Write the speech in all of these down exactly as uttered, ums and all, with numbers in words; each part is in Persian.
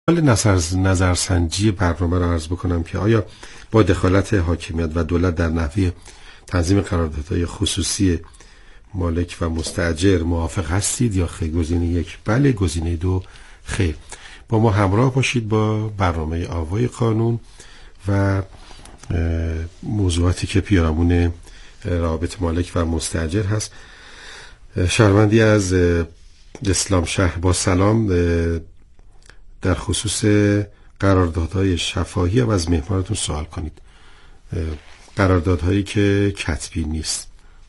نظر نظرسنجی برنامه را عرض بکنم که آیا با دخالت حاکمیت و دولت در نحوه تنظیم قراردادهای خصوصی مالک و مستاجر موافق هستید یا خیر؟ گزینه یک بله، گزینه دو خیر. با ما همراه باشید با برنامه آوای قانون و موضوعاتی که پیرامون رابط مالک و مستاجر هست. شهروندی از اسلام شهر با سلام، در خصوص قراردادهای شفاهی هم از مهمانتون سوال کنید، قراردادهایی که کتبی نیست.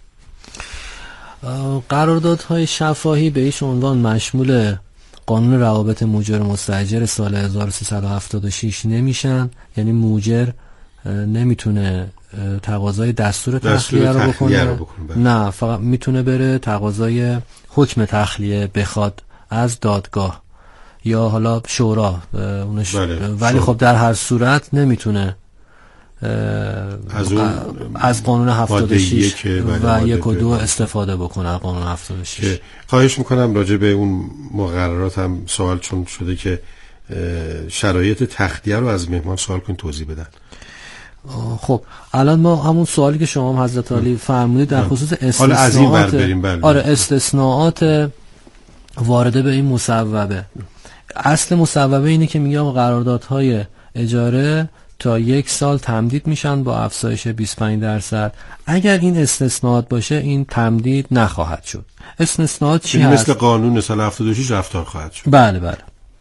قراردادهای شفاهی به هیچ عنوان مشمول قانون روابط موجر مستاجر سال هزار و سیصد و هفتاد و شش نمیشن، یعنی موجر نمیتونه تقاضای دستور تخلیه رو بکنه, رو بکنه نه، فقط میتونه بره تقاضای حکم تخلیه بخواد از دادگاه یا حالا شورا اونش، بله. ولی خب در هر صورت نمیتونه از, اون از قانون هفتاد و شش و یک و دو استفاده بکنه. قانون هفتاد و شش خواهش میکنم راجع به اون مقررات هم سوال چون شده که شرایط تخلیه رو از مهمان سوال کنید توضیح بدن. خب الان ما همون سوالی که شما هم حضرت عالی فرمودید در خصوص استثناءات، آره استثناءات وارده به این مصوبه. اصل مصوبه اینه که میگه قراردادهای اجاره تا یک سال تمدید میشن با افزایش بیست و پنج درصد. اگر این استثناءات باشه این تمدید نخواهد شد. استثناءات چی هست؟ مثل قانون سال هفتاد و شش رفتار خواهد شد. بله بله.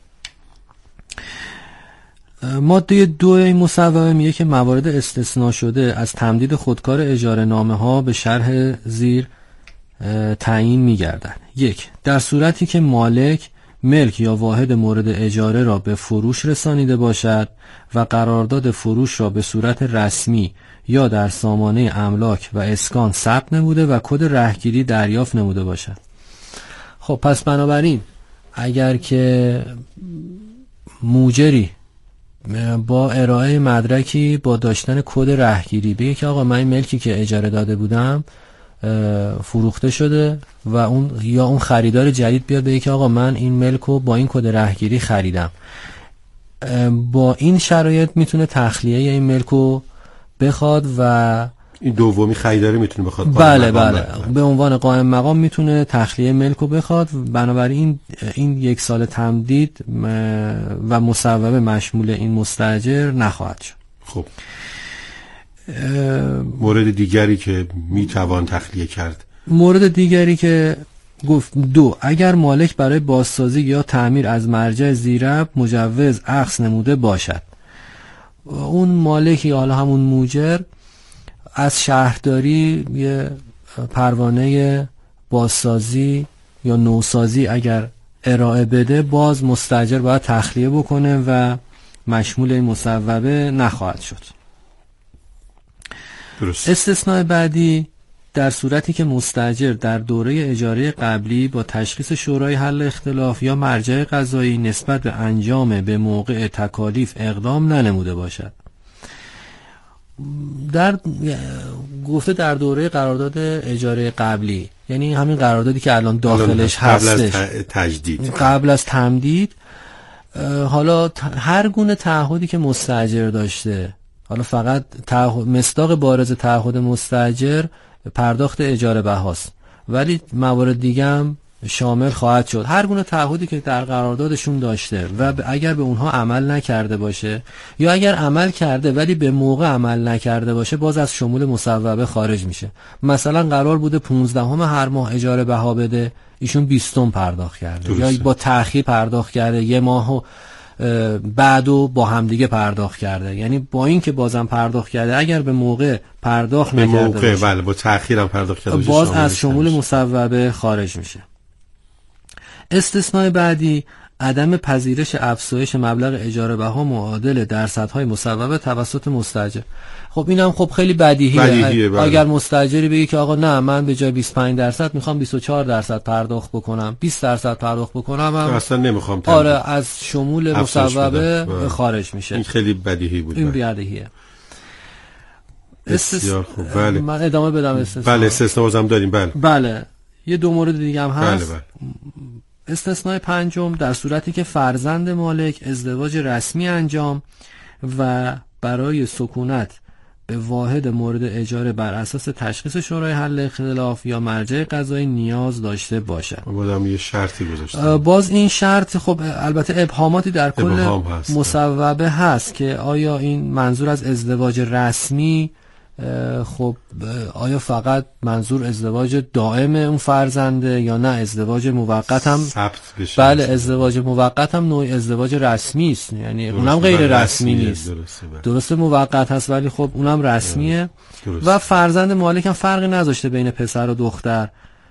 ماده دو این مصوبه میگه که موارد استثناء شده از تمدید خودکار اجاره نامه ها به شرح زیر تعیین میگردن. یک، در صورتی که مالک ملک یا واحد مورد اجاره را به فروش رسانیده باشد و قرارداد فروش را به صورت رسمی یا در سامانه املاک و اسکان ثبت نموده و کد رهگیری دریافت نموده باشد. خب پس بنابراین اگر که موجری با ارائه مدرکی با داشتن کد رهگیری بگه که آقا من این ملکی که اجاره داده بودم فروخته شده و اون یا اون خریدار جدید بیاد بگه که آقا من این ملکو با این کد رهگیری خریدم، با این شرایط میتونه تخلیه این ملکو بخواد و این دومی خریداری میتونه بخواد. بله بله به عنوان قائم مقام میتونه تخلیه ملکو بخواد. بنابراین این یک سال تمدید و مصوبه مشمول این مستاجر نخواهد شد. خب مورد دیگری که میتوان تخلیه کرد، مورد دیگری که گفت دو، اگر مالک برای بازسازی یا تعمیر از مرجع زیرب مجوز اخذ نموده باشد. اون مالکی حالا همون موجر از شهرداری یه پروانه بازسازی یا نوسازی اگر ارائه بده، باز مستاجر باید تخلیه بکنه و مشمول این مصوبه نخواهد شد. درست. استثناء بعدی در صورتی که مستاجر در دوره اجاره قبلی با تشخیص شورای حل اختلاف یا مرجع قضایی نسبت به انجام به موقع تکالیف اقدام ننموده باشد. در گفته در دوره قرارداد اجاره قبلی، یعنی همین قراردادی که الان داخلش قبل هستش از تجدید، قبل از تمدید. حالا هر گونه تعهدی که مستاجر داشته، حالا فقط تعهد مصداق بارز تعهد مستاجر پرداخت اجاره بهاست، ولی موارد دیگه هم شامل خواهد شد. هر گونه تعهدی که در قراردادشون داشته و اگر به اونها عمل نکرده باشه یا اگر عمل کرده ولی به موقع عمل نکرده باشه، باز از شمول مصوبه خارج میشه. مثلا قرار بوده پونزدهم هر ماه اجاره بها بده، ایشون بیستم پرداخت کرده درسته. یا با تأخیر پرداخت کرده، یه ماهو بعدو با همدیگه پرداخت کرده، یعنی با این که بازم پرداخت کرده اگر به موقع پرداخت به نکرده موقع باشه، بله با تأخیرم پرداخت کرده باز از شمول مصوبه خارج میشه. استثناء بعدی عدم پذیرش افزایش مبلغ اجاره بها معادل درصدهای مصوبه توسط مستاجر. خب اینم خب خیلی بدیهیه, بدیهیه اگر مستاجری بگه که آقا نه من به جای بیست و پنج درصد میخوام بیست و چهار درصد پرداخت بکنم، بیست درصد پرداخت بکنم، هم اصلا نمیخوام آره از شمول مصوبه خارج میشه. این خیلی بدیهی بود. این بدیهیه. بسیار خوب. بله من ادامه بدم استثناء. بله استثناء هم داریم. بله بله یه دو مورد دیگه هم هست. بله بله. استثناء پنجم، در صورتی که فرزند مالک ازدواج رسمی انجام و برای سکونت به واحد مورد اجاره بر اساس تشخیص شورای حل اختلاف یا مرجع قضایی نیاز داشته باشد. بازم یه شرطی گذاشته. باز این شرط خب البته ابهاماتی در کل هست. مصوبه هست که آیا این منظور از ازدواج رسمی خب آیا فقط منظور ازدواج دائم اون فرزنده یا نه ازدواج موقت هم ثبت بشه؟ بله ازدواج موقت هم نوع ازدواج رسمی است، یعنی اونم غیر رسمی نیست. درسته, درسته موقت هست ولی خب اونم رسمیه. درسته. و فرزند مالک هم فرقی نذاشته بین پسر و دختر،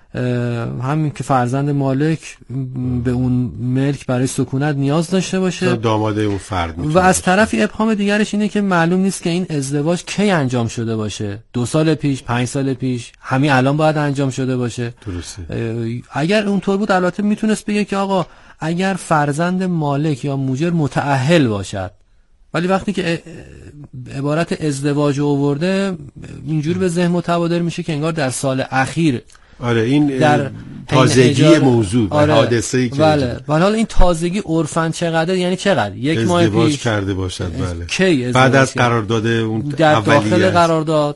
همین که فرزند مالک به اون ملک برای سکونت نیاز داشته باشه، داماده اون فرد. و از طرفی ابهام دیگرش اینه که معلوم نیست که این ازدواج کی انجام شده باشه، دو سال پیش، پنج سال پیش، همین الان باید انجام شده باشه. درسته. اگر اونطور بود البته میتونست بگه که آقا اگر فرزند مالک یا موجر متأهل باشد، ولی وقتی که عبارت ازدواج آورده اینجوری به ذهن متبادر میشه که انگار در سال اخیر. آره این در تازگی موضوع و آره حادثه‌ای که بله. ولی حالا این تازگی عرفاً چقدر، یعنی چقدر یک ماه پیش ازدواج کرده باشد. بله کی بعد از قرارداد اون در داخل قرارداد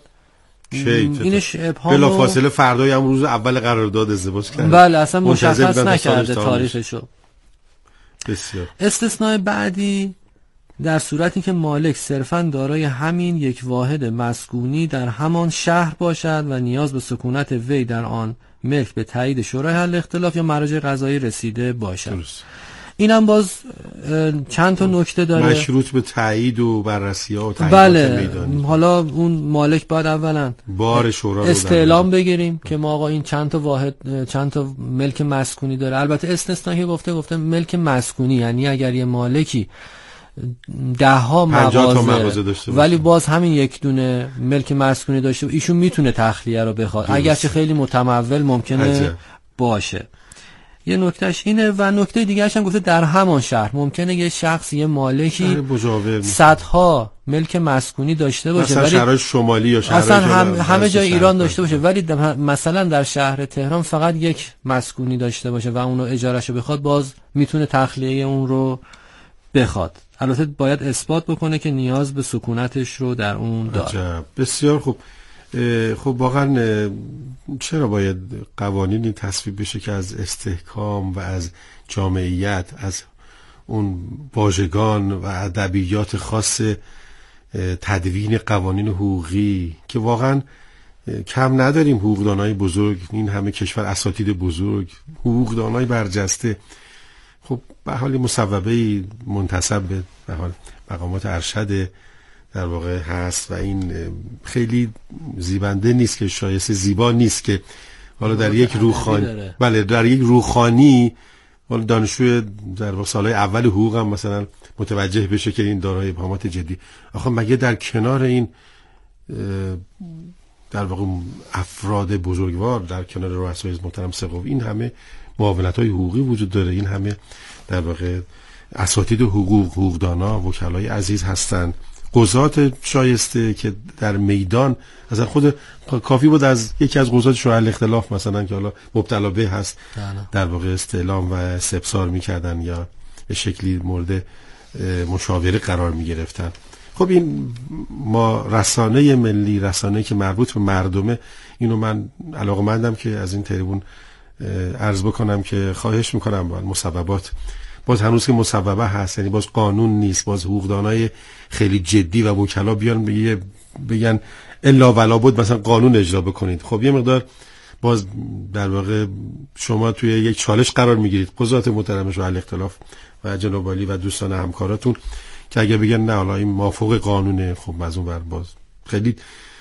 اینش بلا فاصله فردای هم روز اول قرارداد ازدواج کرده. بله اصلا مشخص نکرده تاریخشو. بسیار. استثناء بعدی در صورتی که مالک صرفاً دارای همین یک واحد مسکونی در همان شهر باشد و نیاز به سکونت وی در آن ملک به تایید شورای حل اختلاف یا مراجع قضایی رسیده باشد. درست. اینم باز چند تا نکته داره. مشروط به تایید و بررسی‌ها و تاییدات بله. میدانی. حالا اون مالک باید اولا بار شورا رو استعلام بگیریم که ما آقا این چند تا واحد چند تا ملک مسکونی داره. البته استثنایی گفته گفته ملک مسکونی، یعنی اگر یه مالکی ده ها مغازه داشته ولی باز همین یک دونه ملک مسکونی داشته، ایشون میتونه تخلیه رو بخواد اگرچه خیلی متمول ممکنه عجب. باشه. یه نکتهش اینه. و نکته دیگه‌اش هم گفته در همان شهر ممکنه یه شخص یه مالکی صدها ملک مسکونی داشته باشه ولی شهرهای شمالی یا شهرهای اصلا هم همه جای ایران داشته باشه ولی مثلا در شهر تهران فقط یک مسکونی داشته باشه و اونو اجارهشو بخواد، باز میتونه تخلیه اون رو بخواد. البته باید اثبات بکنه که نیاز به سکونتش رو در اون داره. عجب. بسیار خوب. خب واقعا چرا باید قوانینی تصویب بشه که از استحکام و از جامعیت، از اون واژگان و ادبیات خاص تدوین قوانین حقوقی که واقعا کم نداریم، حقوقدانای بزرگ، این همه کشور اساتید بزرگ، حقوقدانای برجسته. خب به حال مصوبه منتسب به به حال مقامات ارشد در واقع هست و این خیلی زیبنده نیست که شایسته زیبا نیست که حالا در یک روخانی بله در یک روخانی حالا دانشجو در واقع سالهای اول حقوق هم مثلا متوجه بشه که این دارای ابهامات جدی. آخه مگه در کنار این در واقع افراد بزرگوار، در کنار رؤسای محترم سقوف، این همه معاونت‌های حقوقی وجود داره، این همه در واقع اساتید حقوق، حقوقدانا، وکلای عزیز هستند، قضات شایسته که در میدان اصلا خود کافی بود از یکی از قضات شورای حل اختلاف مثلا که حالا مبتلا به هست در واقع استعلام و استفسار میکردن یا به شکلی مورد مشاوره قرار میگرفتن. خب این ما رسانه ملی، رسانه که مربوط به مردمه، اینو من علاقه‌مندم که از این تریبون عرض بکنم که خواهش میکنم با مصوبات، باز هنوز که مصوبه هست، یعنی باز قانون نیست، باز حقوقدانای خیلی جدی و وکلا بیان بگه بگن الا ولا بود مثلا قانون اجرا بکنید. خب یه مقدار باز در واقع شما توی یک چالش قرار میگیرید، قضات محترم شورای حل اختلاف و جناب عالی و دوستان همکاراتون، که اگه بگن نه حالا این موافق قانونه، خب از اون ور باز خیلی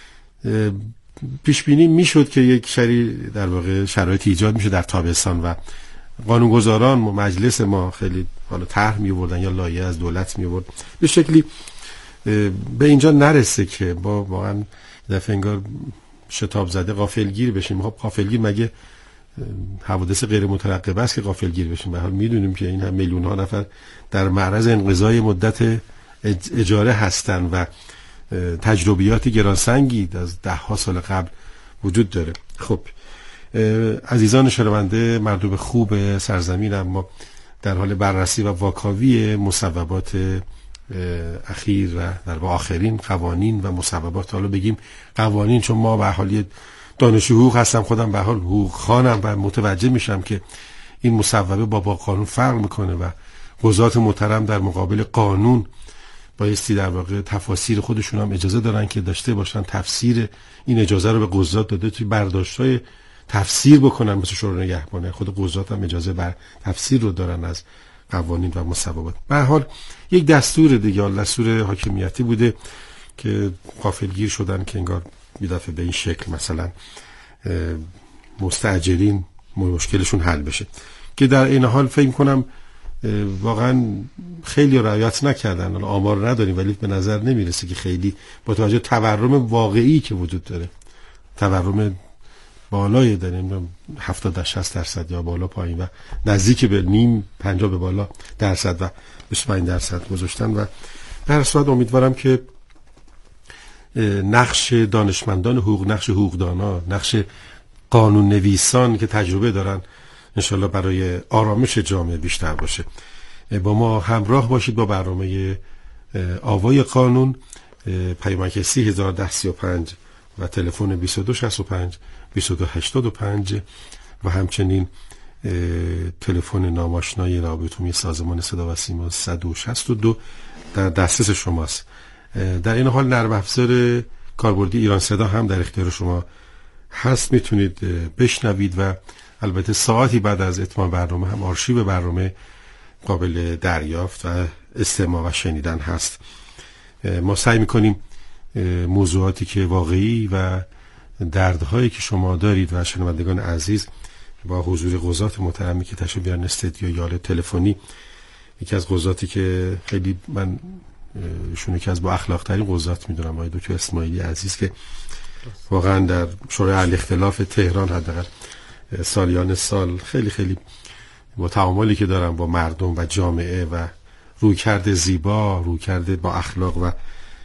پیش بینی میشد که یک شری در واقع شرایط ایجاد میشه در تابستان و قانونگذاران و مجلس ما خیلی حالا طرح می آوردن یا لایحه از دولت می آورد، به شکلی به اینجا نرسه که با واقعا دفعه انگار شتاب زده غافلگیر بشیم. خب غافلگیر مگه حوادث غیر مترقبه است که غافلگیر بشیم؟ به حال میدونیم که این هم میلیون ها نفر در معرض انقضای مدت اجاره هستن و تجربیات گرانسنگی از ده ها سال قبل وجود داره. خب عزیزان شنونده، مردم خوب سرزمین، اما در حال بررسی و واکاوی مصوبات اخیر و در واقع آخرین قوانین و مصوبات. حالا بگیم قوانین چون ما به حال دانشجو حقوق هستم، خودم به حال حقوق خوانم و متوجه میشم که این مصوبه با با قانون فرق میکنه و قضات محترم در مقابل قانون بایستی در واقع تفاسیر خودشون هم اجازه دارن که داشته باشن. تفسیر این اجازه رو به قضات داده توی برداشت‌های تفسیر بکنن، مثل شورای نگهبان. خود قضات هم اجازه بر تفسیر رو دارن از قوانین و مصوبات. به هر حال یک دستور دیگه، دستور حاکمیتی بوده که غافلگیر شدن که انگار میدافع به این شکل مثلا مستاجرین مشکلشون حل بشه، که در این حال فکر کنم واقعا خیلی رعایت نکردن. حالا آمار نداریم ولی به نظر نمیرسه که خیلی با توجه تورم واقعی که وجود داره، تورم بالای داریم هفتاد شصت درصد یا بالا پایین و نزدیک به نیم پنجاه به بالا درصد و بیست و پنج درصد گذاشتن. و در صورت امیدوارم که نقش دانشمندان حقوق، نقش حقوقدانا، نقش قانون نویسان که تجربه دارن انشالله برای آرامش جامعه بیشتر باشه. با ما همراه باشید با برنامه آوای قانون، پیامک سی هزار و ده سی و پنج و تلفن بیست و دو شصت و پنج بیست و دو هشتاد و پنج و همچنین تلفن ناماشنای رابطه عمومی سازمان صدا و سیما صد و شصت و دو در دسترس شماست. در این حال نرم افزار کاربردی ایران صدا هم در اختیار شما هست، میتونید بشنوید و البته ساعتی بعد از اتمام برنامه هم آرشیو برنامه قابل دریافت و استماع و شنیدن هست. ما سعی میکنیم موضوعاتی که واقعی و دردهایی که شما دارید و شنوندگان عزیز با حضور قضات محترمی که تشریف بیارن استدیو یا تلفنی، یکی از قضاتی که خیلی من ایشون یکی از با اخلاق ترین قضات میدونم، آقای دکتر اسماعیلی عزیز، که واقعا در شورای حل اختلاف تهران حداقل سالیان سال خیلی خیلی با تعاملی که دارم با مردم و جامعه و رویکرد زیبا، رویکرد با اخلاق و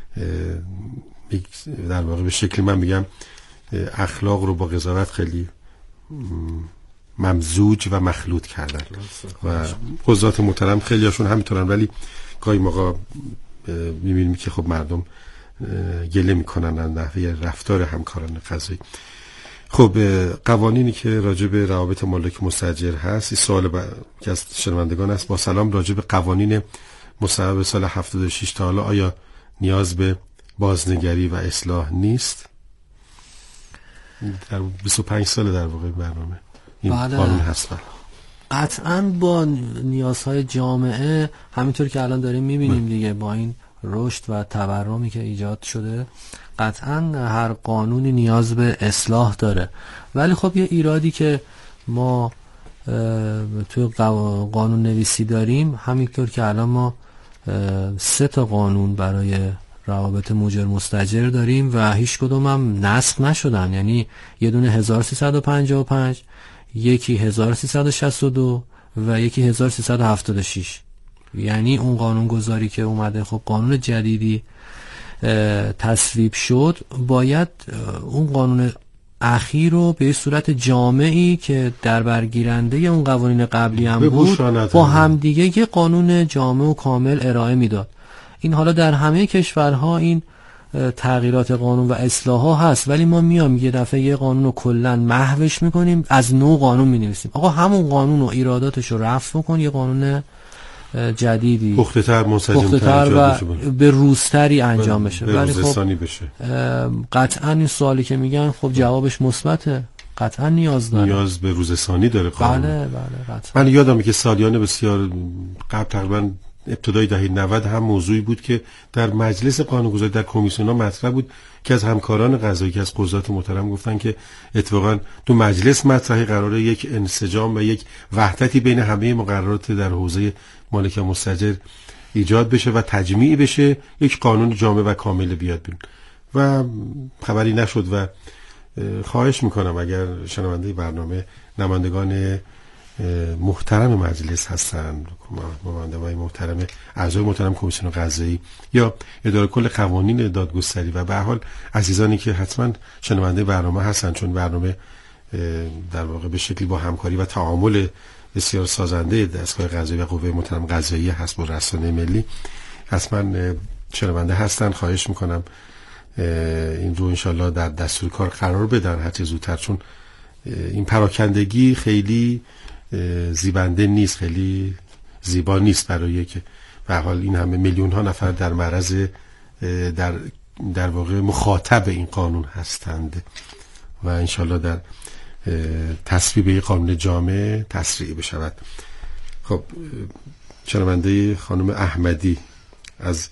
در واقع به شکلی من میگم اخلاق رو با قضاوت خیلی ممزوج و مخلوط کردن و قضات محترم خیلی هاشون همینطورن، ولی گاهی موقع میبینیم که خب مردم گله میکنن از نحوه رفتار همکاران قضایی. خب قوانینی که راجع به روابط مالک مستاجر هست، این سوال با... که از شنوندگان است: با سلام، راجع به قوانین مصوبه سال هفتاد و شش تا حالا آیا نیاز به بازنگری و اصلاح نیست؟ در بیست و پنج سال در واقع برنامه این بله. قانون هست. قطعاً با نیازهای جامعه، همینطور که الان داریم میبینیم دیگه، با این رشد و تورمی که ایجاد شده قطعاً هر قانونی نیاز به اصلاح داره. ولی خب یه ایرادی که ما توی قانون نویسی داریم، همینطور که الان ما سه تا قانون برای روابط مؤجر مستاجر داریم و هیچ کدوم هم نسخ نشدن. یعنی یه دونه هزار و سیصد و پنجاه و پنج، یکی هزار و سیصد و شصت و دو و یکی هزار و سیصد و هفتاد و شش. یعنی اون قانون گذاری که اومده، خب قانون جدیدی تصویب شد، باید اون قانون اخیر رو به صورت جامعی که در برگیرنده اون قوانین قبلی هم بود با همدیگه یه قانون جامع و کامل ارائه میداد. این حالا در همه کشورها این تغییرات قانون و اصلاح ها هست، ولی ما میام یه دفعه یه قانون رو کلن محوش میکنیم، از نو قانون مینویسیم. آقا همون قانون و ایراداتش رو رفع بکن، یه قانون جدیدی پخته‌تر، منسجم‌تر و به روزتری انجام بشه، ولی خب بشه. قطعا این سوالی که میگن خب جوابش مثبته، قطعا نیاز داره، نیاز به روزرسانی داره قانون. بله بله قطعا. من یادمه که سالیان بسیار قبل، تقریبا ابتدای دهه نود، هم موضوعی بود که در مجلس قانونگذاری در کمیسیون‌ها مطرح بود که از همکاران قضایی که از قضات محترم گفتن که اتفاقا تو مجلس مطرحی قراره یک انسجام و یک وحدتی بین همه مقررات در حوزه مالک مستاجر ایجاد بشه و تجمیع بشه، یک قانون جامع و کامل بیاد بیرون و خبری نشد. و خواهش میکنم اگر شنونده برنامه نمایندگان محترم مجلس هستن، نمایندگان محترم اعضای محترم کمیسیون قضایی یا اداره کل قوانین دادگستری و به هر حال عزیزانی که حتما شنونده برنامه هستن، چون برنامه در واقع به شکلی با همکاری و تعامل بسیار سازنده دستگاه قضایی و قوه محترم قضاییه هست با رسانه ملی، حتما شنونده هستن. خواهش میکنم این رو انشالله در دستور کار قرار بدن هرچه زودتر، چون این پراکندگی خیلی زیبنده نیست، خیلی زیبا نیست برای که به حال این همه میلیون ها نفر در معرض در در واقع مخاطب این قانون هستند و انشالله در تصویب این قانون جامع تسریع بشود. خب شنونده خانم احمدی از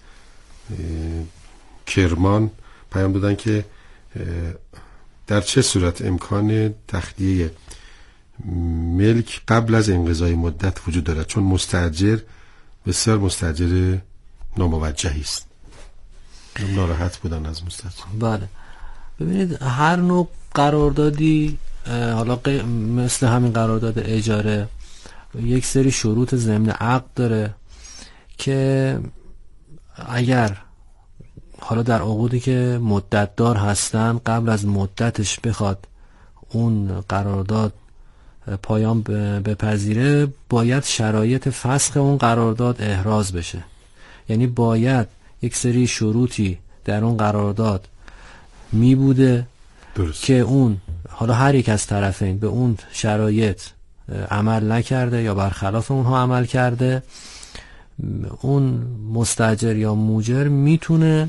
کرمان پیام دادن که در چه صورت امکان تخلیه ملک قبل از انقضای مدت وجود دارد، چون مستاجر بسیار مستاجر ناموجهی است. ناراحت بودن از مستاجر. بله ببینید هر نوع قراردادی حالا مثل همین قرارداد اجاره یک سری شروط ضمن عقد داره که اگر حالا در عقودی که مدت دار هستن قبل از مدتش بخواد اون قرارداد پایان بپذیره، باید شرایط فسخ اون قرارداد احراز بشه. یعنی باید یک سری شروطی در اون قرارداد می بوده درست. که اون حالا هر یک از طرفین به اون شرایط عمل نکرده یا برخلاف اونها عمل کرده، اون مستاجر یا موجر میتونه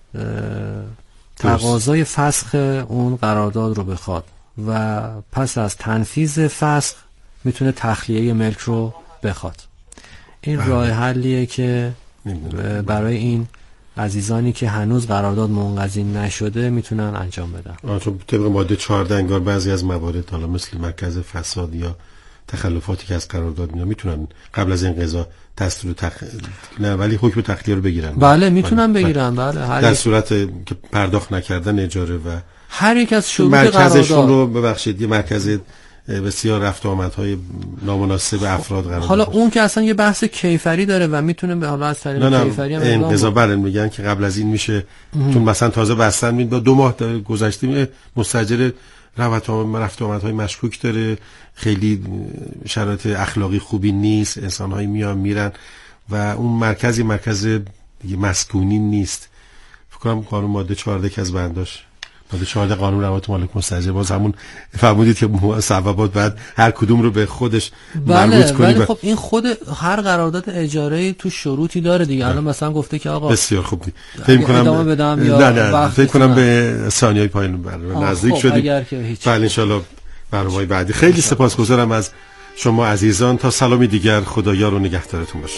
تقاضای فسخ اون قرارداد رو بخواد و پس از تنفیذ فسخ میتونه تخلیه ملک رو بخواد. این بله. راه حلیه که برای این عزیزانی که هنوز قرارداد منقضی نشده میتونن انجام بدن. چون طبق ماده چهارده انگار بعضی از موارد حالا مثل مرکز فساد یا تخلفاتی که از قرارداد میاد میتونن قبل از انقضا دستور تخ... نه ولی حکم تخلیه رو بگیرن. بله میتونن بگیرن. بله هر در صورت که پرداخت نکردن اجاره و هر یک از شروط مرکزشون رو ببخشید یه مرکز بسیار رفت و آمدهای نامناسب افراد قرار حالا باشه. اون که اصلا یه بحث کیفری داره و میتونه به حالا از طریق کیفری هم انقضا بله میگن که قبل از این میشه ام. چون مثلا تازه بستن می دو ماه گذشته مستاجر رفت و آمدهای مشکوک داره، خیلی شرایط اخلاقی خوبی نیست، انسان‌هایی میان میرن و اون مرکزی مرکز مسکونی نیست. فکر کنم قانون ماده چهارده که از بنداش ماده چهارده قانون روابط مالک مستاجر باز همون فرمودید که سببات بعد هر کدوم رو به خودش مربوط کنی. ولی خب این خود هر قرارداد اجاره تو شروطی داره دیگه. الان مثلا گفته که آقا بسیار خوب فکر کنم ادامه بدم یا نه نه فکر کنم به ثانیه‌های پایان برنامه نزدیک خب شدیم. بله ان شاءالله برنامه‌های بعدی. خیلی سپاسگزارم از شما عزیزان. تا سلامی دیگر، خدایا رو نگهدارتون باشه.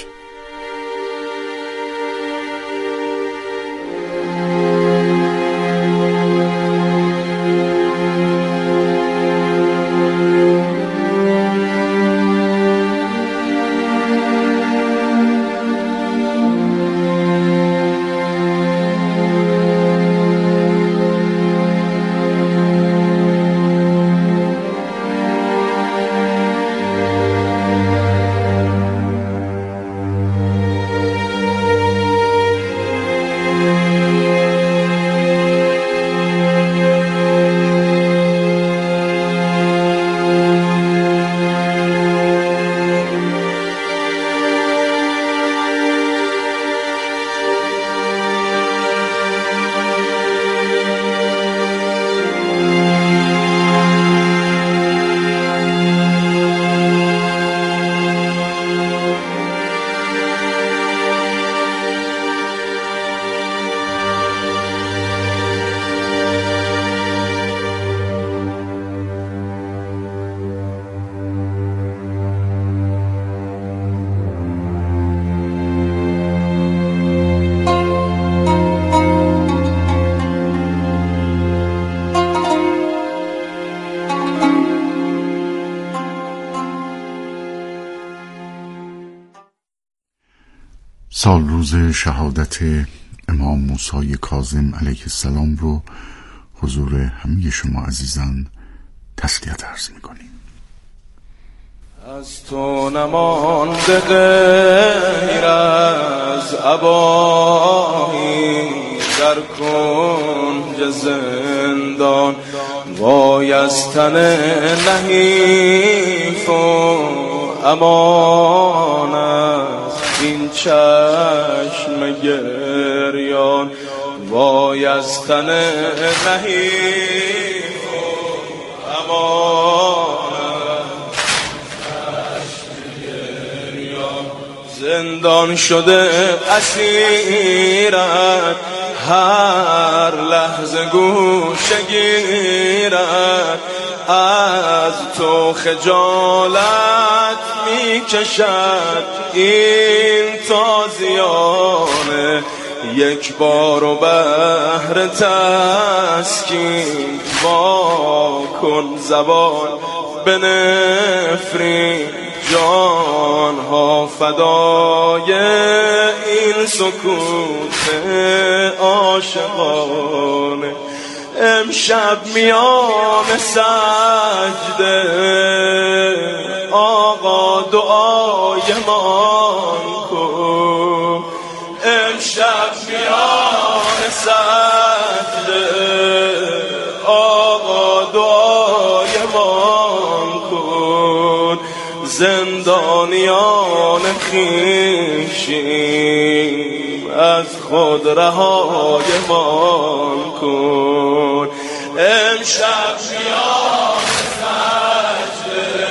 سال روز شهادت امام موسی کاظم علیه السلام رو حضور همه شما عزیزان تسلیت عرض می‌کنیم. از تو نمانده غیر از عبایی در کنج زندان، وای از تن نحیف و امان است این چشم گریان. وای از تن نحیف و امان زندان شده اسیرت هر لحظه گوشه گیرد از تو خجالت می کشد این تازیانه. یک بار و بهر تسکین وا کن زبان به نفرین جان ها فدای این سکوت عاشقانه. امشب میان سجده آقا دعای مان کن. امشب میان سجده آقا دعای مان کن. زندانیان خویشیم از خود رهای مان کن. امشب میان سجده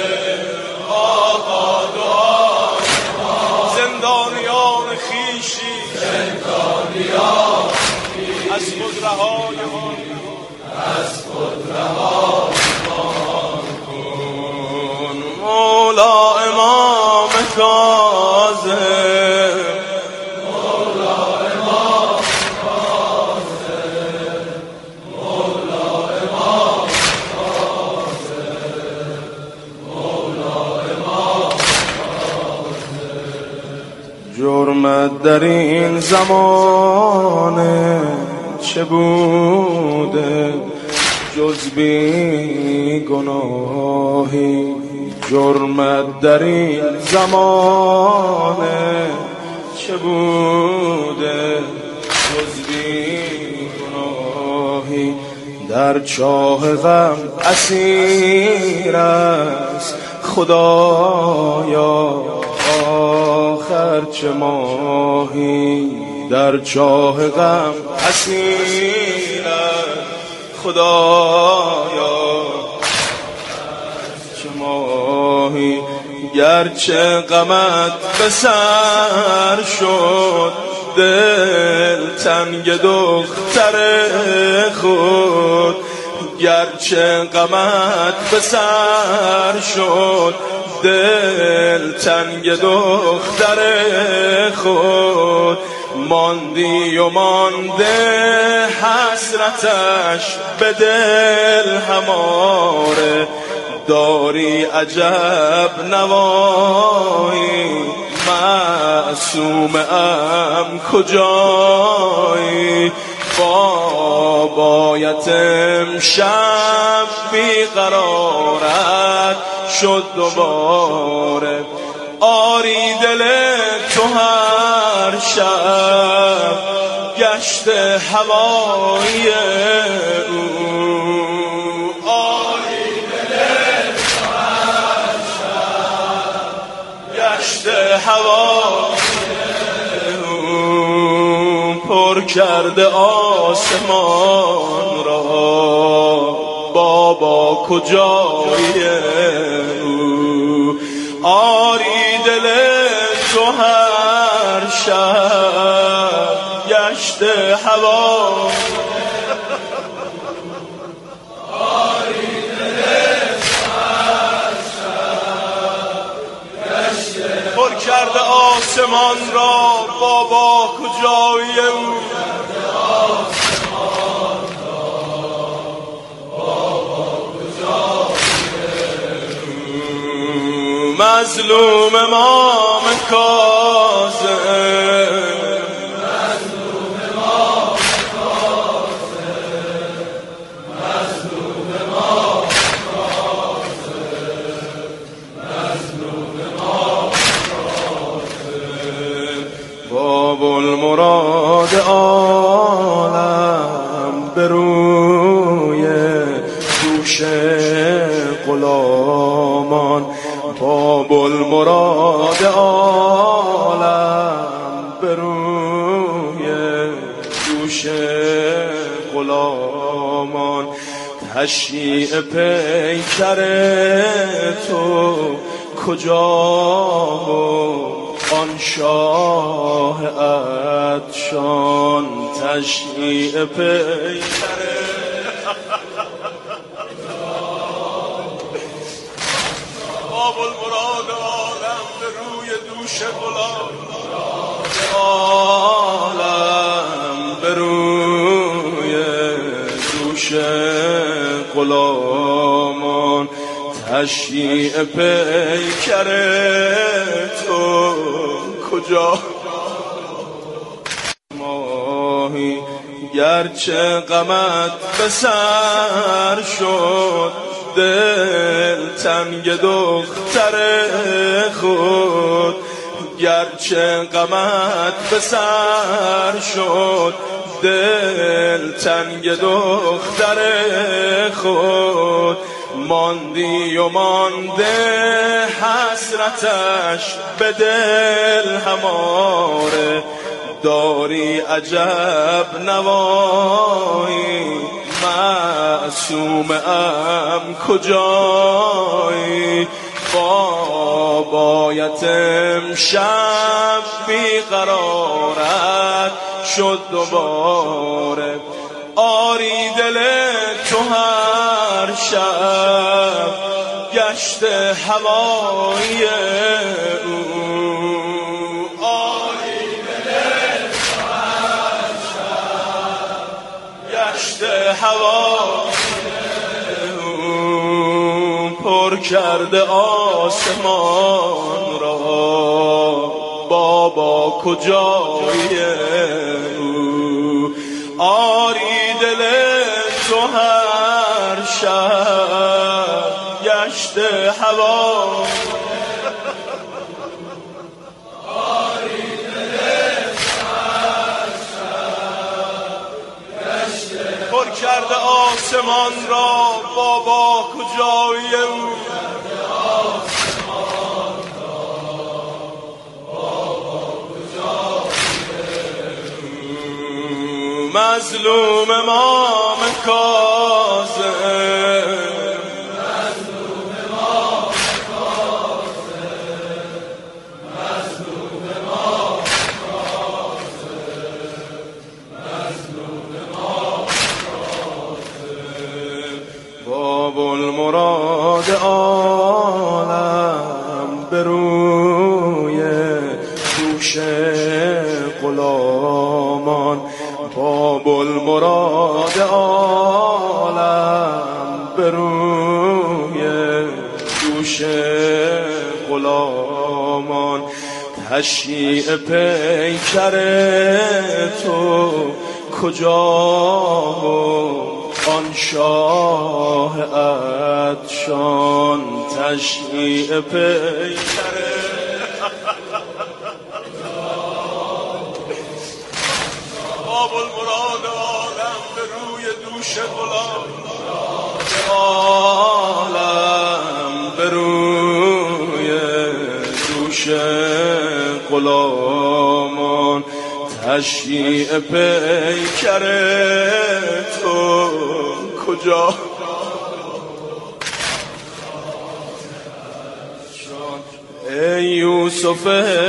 آقا دعای مان. زندانیان خویشیم زندانیان از خود رهای مان از خود رهای مان کن. مولا امام کاظم مولا امام کاظم مولا امام کاظم مولا امام کاظم. جرمت در این زمانه چه بوده جز بی گناهی. جرمت در این زمانه چه بوده جز بی گناهی. در چاه غم اسیر است خدایا آخر چه ماهی. در چاه غم اسیر است خدایا چه ماهی. گرچه غمت به سر شد دل تنگ دختر خود. گرچه غمت به سر شد دل تنگ دختر خود. ماندی و مانده حسرتش به دل هماره. داری عجب نوایی معصوم ام کجایی. بابایت امشب بیقرارت شد دوباره. آری دل تو هر شب گشت هوای او. آری دل تو هر شب گشت هوای او. پر کرده آسمان را بابا کجای او. آری دل تو هر شب گشت هوا. آری دل تو هر شب گشت پر کرده آسمان را بابا کجای او. مظلوم امام کاظم مظلوم امام کاظم مظلوم امام کاظم مظلوم امام کاظم. باب المراد عالم بروی دوش غلامان تشییع پیکر تو کجا آن شاه عطشان تشییع پیکر باب المراد عالم به روی دوش غلام عالم به روی دوش غلامان تشییع پیکر تو کجا ماهی گرچه غمت به سر شد دل تنگ دختر خود گرچه غمت به سر شد دل تنگ دختر خود ماندی و مانده حسرتش به دل هماره داری عجب نوایی معصوم ام کجایی بابایت امشب بیقرارت شد دوباره آری دل تو هر شب گشت هوایی او آری دل تو هر شب گشت هوایی او پر کرده آسمان را بابا کجایی او آری دل تو هر شب گشت هوا آری دل تو هر شب گشت پر کرده آسمان را بابا کجایی او مظلوم امام کاظم مظلوم امام کاظم مظلوم امام کاظم مظلوم امام کاظم باب المراد عالم به روی دوش غلامان باب المراد عالم به روی دوش غلامان تشییع پیکر تو کجا آن شاه عطشان تشییع پیکر باب المراد عالم به روی دوش غلام عالم به روی دوش غلامان تشییع پیکر تو کجا ای یوسف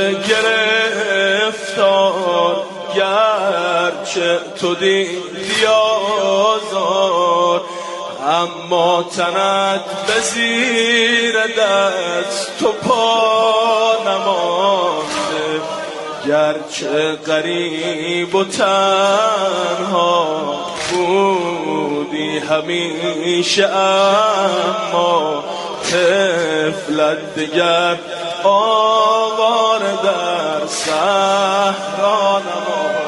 گرفتار گرچه تو دیدی آزار اما تنت به زیر دست تو پا نمانده گرچه غریب و تنها بودی همیشه اما طفلت دگر آوار در صحرا نماند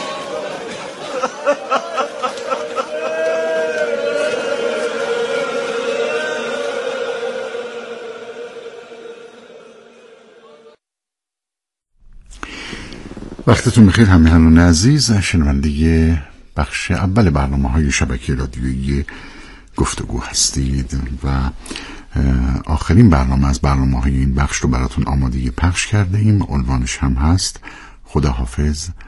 وقتتون بخیر همیهنان عزیز، شنونده بخش اول برنامه های شبکه رادیویی گفتگو هستید و آخرین برنامه از برنامه های این بخش رو براتون آماده پخش کرده ایم. عنوانش هم هست خداحافظ